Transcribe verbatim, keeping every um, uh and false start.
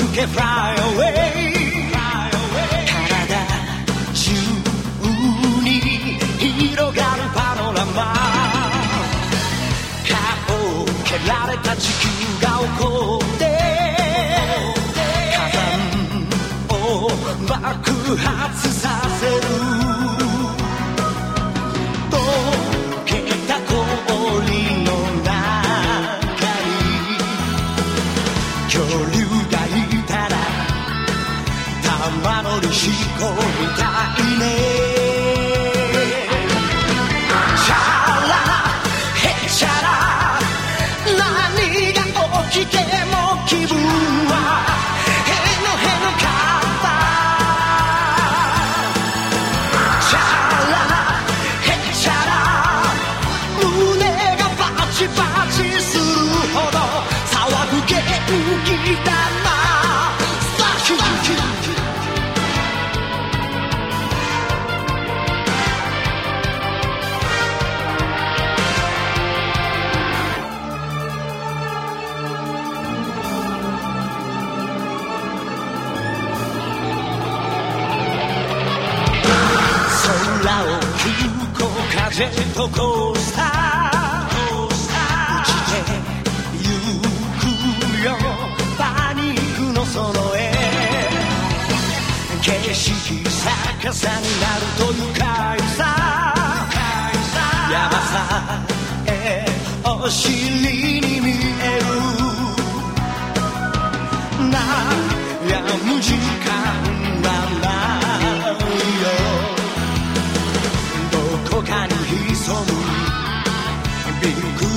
け Fly away 体中に広がるパノラマ顔を蹴られた地球が起こって火山を爆発させる溶けた氷の中に恐竜がいたら玉乗りしこみたいねチャラヘチャラ何が起きても気分はへのへのかったチャラヘチャラ胸がバチバチするほど騒ぐ元気だなサキュ空を急行風とコースター落ちてゆくよパニックのその絵景色逆さになると愉快さ山さえお尻に見える悩む時間はないよどこかに潜むビッグ